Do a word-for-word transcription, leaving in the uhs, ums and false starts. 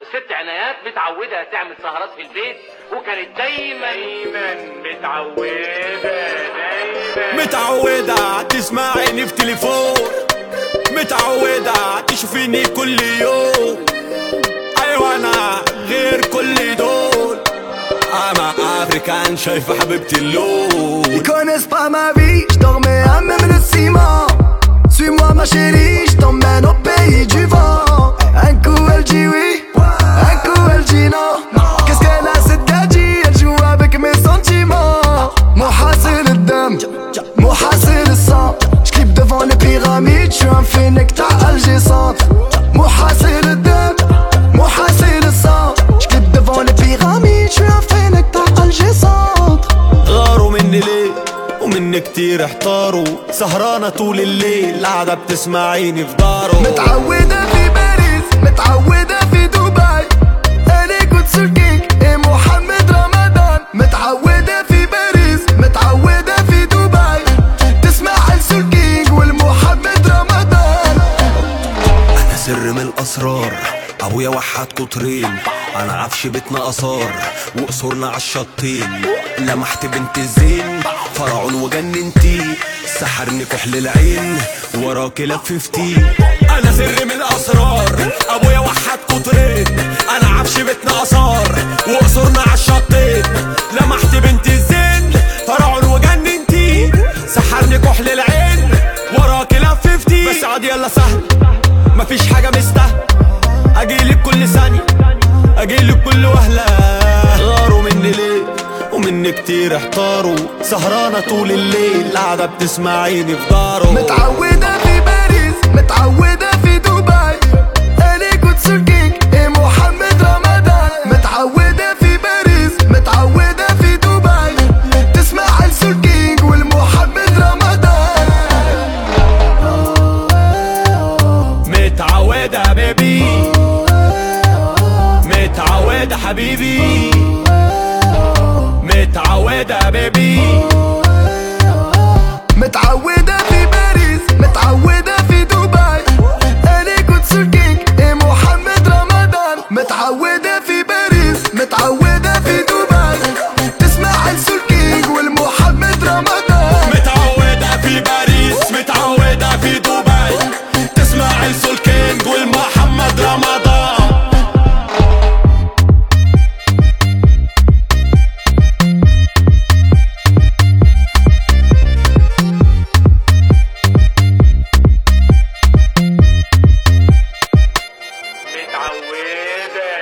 ست عنايات متعودة تعمل سهرات في البيت، وكانت دايما دايما متعودة دايما متعودة تسمعيني في تليفون، متعودة تشوفيني كل يوم. أيوة أنا غير كل دول، أنا أفريكان شايفة حبيبتي اللون. Ils connaissent pas ma vie, j'dors mais à même le ciment. Suis-moi ma chérie, j't'emmène au pays du vent. Un coup elle dit oui, un coup elle dit non. Qu'est-ce qu'elle a cette gadji, elle joue avec mes sentiments. Mohassil le dam, mohassil le sang. J'clippe devant les pyramides, j'suis un phénix ta Alger centre. Mohassil le dam, mohassil le sang. J'clippe devant les pyramides, j'suis un phénix ta Alger centre. غاروا مني ليه ومني كتير احتاروا، سهرانة طول الليل قاعدة بتسمعيني في داره. متعودة في باريس، متعودة في دبي. أنا كنت سلكيك إيه محمد رمضان. متعودة في باريس، متعودة في دبي. تسمع السلكيك والمحمد رمضان. أنا سر من الأسرار، أبويا وحد قطرين. أنا عفش بيتنا أثار وقصورنا عالشطين. لمحت بنت الزين فرعون وجننتي، سحرني كحل العين وراكي لففتي. أنا سر من الأسرار، أبويا وحد قطرين. أنا عفش بيتنا أثار وقصورنا عالشطين. لمحت بنت الزين فرعون وجننتي، سحرني كحل العين وراكي لففتي. بس عادي يلا سهل، مفيش حاجة مستاهلة. أجيلك كل ثانية، أجيلك كل وهلة. غاروا مني ليه ومني كتير احتاروا، سهرانة طول الليل قاعدة بتسمعيني في داره. متعودة في باريس، متعودة في دبي. أنا كنت سلكيك إيه محمد رمضان. متعودة في باريس، متعودة في دبي. تسمع السلكيك والمحمد رمضان. متعودة بيبي، متعودة حبيبي، متعودة بيبي. متعودة في باريس، متعودة في دبي. أنا كنت سلكيك إيه محمد رمضان. متعودة في باريس، متعودة في دبي. تسمع السلكيك والمحمد رمضان. متعودة في باريس، متعودة في دبي. تسمع السلكينج والمحمد رمضان. متعودة